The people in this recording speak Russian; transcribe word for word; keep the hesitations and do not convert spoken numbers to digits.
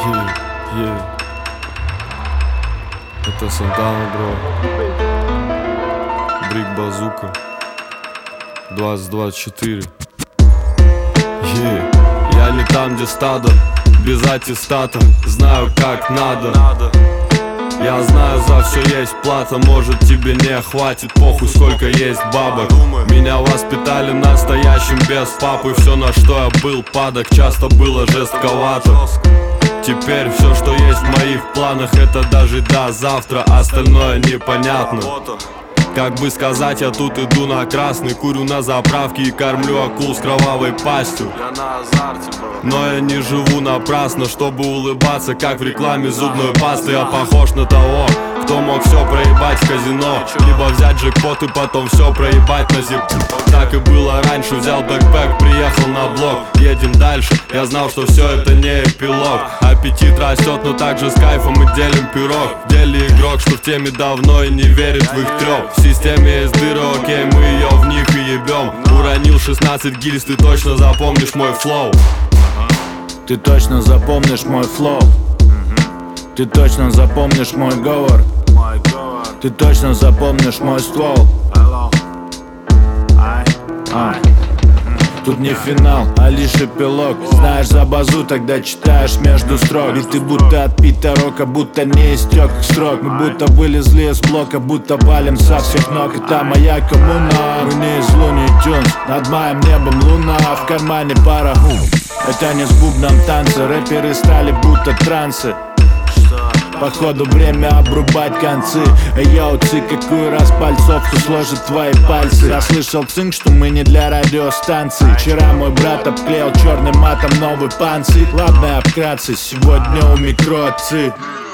Yeah. Это Сантана, бро. Брик Базука. двадцать двадцать четыре. Yeah. Я не там, где стадо, без аттестата. Знаю, как надо. Я знаю, за все есть плата. Может, тебе не хватит, похуй, сколько есть бабок. Меня воспитали настоящим без папы. Все, на что я был падок, часто было жестковато. Теперь все, что есть в моих планах, это дожить до завтра, остальное непонятно. Как бы сказать, я тут иду на красный, курю на заправке и кормлю акул с кровавой пастью. Но я не живу напрасно, чтобы улыбаться, как в рекламе зубной пасты. Я похож на того, кто мог все проебать в казино, либо взять джекпот и потом все проебать на зип. Так и было раньше, взял бэкпэк, приехал на блок. Едем дальше, я знал, что все это не эпилог. Аппетит растет, но также с кайфом мы делим пирог. В деле игрок, что в теме давно и не верит в их трёп. В системе есть дыры, окей, мы ее в них и ебем. Уронил шестнадцать гильз, ты точно запомнишь мой флоу. Ты точно запомнишь мой флоу. Ты точно запомнишь мой говор. Ты точно запомнишь мой ствол. а. Тут не финал, а лишь эпилог. Знаешь за базу, тогда читаешь между строк. И ты будто отпита рока, будто не истек срок. Мы будто вылезли из блока, будто валим со всех ног. Это моя коммуна, мы не из Луни Тюнс. Над моим небом луна, в кармане пара. Это не с бубном танцы, рэперы стали будто трансы. Походу время обрубать концы. Йоу, ци, какую раз пальцовку сложит твои пальцы. Я слышал цинк, что мы не для радиостанции. Вчера мой брат обклеил черным матом новый панцирь. Ладно, обкратце, сегодня у микро отцы.